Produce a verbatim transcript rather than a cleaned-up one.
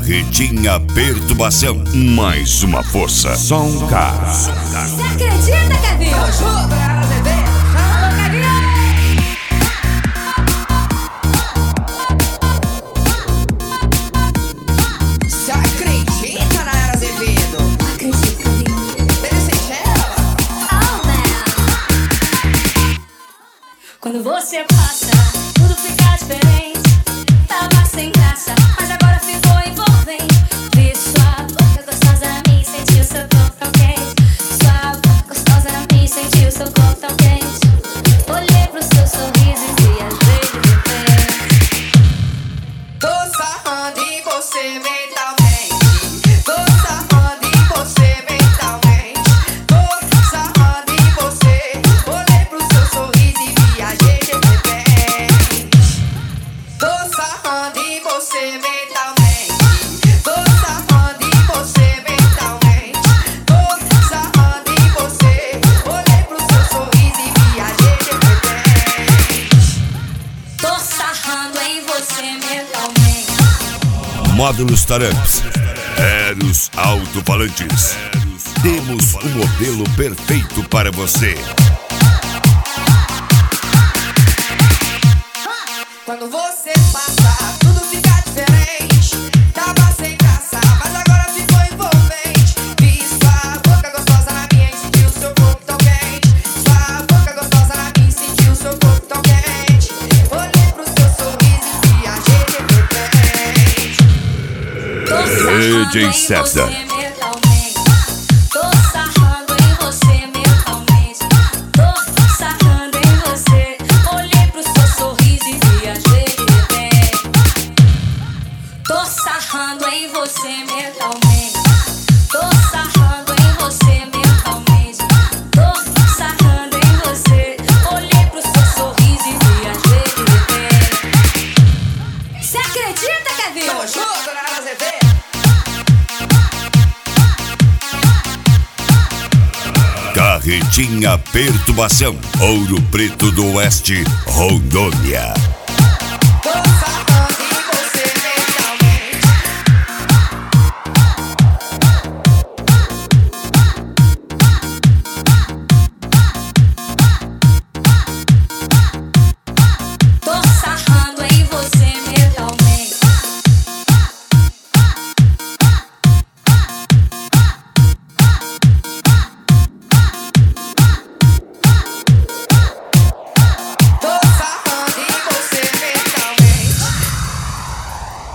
Carretinha Perturbação. Mais uma força. Som K. Você acredita, Kevin? Eu juro, galera, você vê. Chama o Kevin. Você acredita na Era Azevedo? Acredito, Kevin. Ele sente ela? Oh, man. Quando você passa, tudo fica diferente. Tava sem graça, mas agora ficou envolvente. Vi sua boca gostosa na minha, senti o seu corpo tão quente. Sua boca gostosa na minha, senti o seu corpo tão quente. Olhei pro seu sorriso e viajei de repente. Tô sarrando em você mentalmente. Tô sarrando em você mentalmente. Tô sarrando em você. Olhei pro seu sorriso e viajei de repente. Tô sarrando em você mentalmente. Tô sarrando em você mentalmente. Tô sarrando em você. Olhei pro seu sorriso e viajei de repente. Tô sarrando em você mentalmente. Módulos Taramps. Eros Alto-Falantes. Temos o modelo perfeito para você. Quando você passa, tudo fica diferente. Tava sem graça, mas agora ficou envolvente. Vi sua boca gostosa na minha e senti o seu corpo tão quente. Sua boca gostosa na minha e senti o seu corpo tão quente. Olhei pro seu sorriso e viajei de repente. Tô sarrando D J em César. você mentalmente. Tô sarrando em você mentalmente. Tô sarrando em você. Olhei pro seu sorriso e viajei de repente. Tô sarrando em você mentalmente. Tô sarrando em você mentalmente. Tô sarrando em você. Olhei pro seu sorriso e viajei de repente. Você acredita, Kevin? Eu juro, galera, você vê. Carretinha Perturbação. Ouro Preto do Oeste, Rondônia. Tô sarrando